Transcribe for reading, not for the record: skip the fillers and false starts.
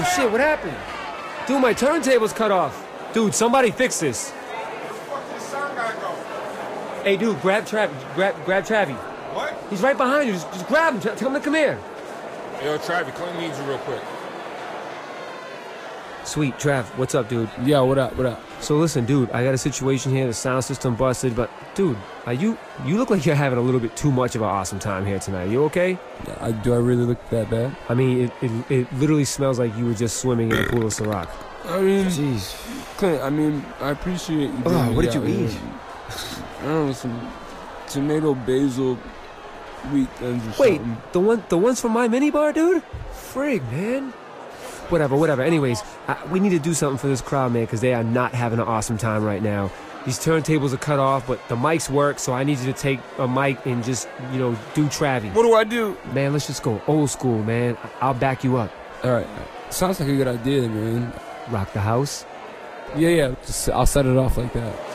shit, what happened? Dude, my turntable's cut off. Dude, somebody fix this. Where the fuck did the sound guy go? Hey, dude, grab Travi. What? He's right behind you. Just grab him. Tell him to come here. Yo, Travi, Clint needs you real quick. Sweet, Trav, what's up, dude? Yeah, what up? So listen, dude, I got a situation here. The sound system busted, but dude, you look like you're having a little bit too much of an awesome time here tonight. You okay? Do I really look that bad? I mean, it literally smells like you were just swimming in a pool of Ciroc. I mean, Jeez. Clint, I appreciate you. Oh, what did you eat? I don't know, some tomato basil wheat thins or Wait, something. the ones from my minibar, dude? Frig, man. Whatever. Anyways, we need to do something for this crowd, man, because they are not having an awesome time right now. These turntables are cut off, but the mics work, so I need you to take a mic and just, do Travi. What do I do? Man, let's just go old school, man. I'll back you up. All right. Sounds like a good idea, man. Rock the house. Yeah. I'll set it off like that.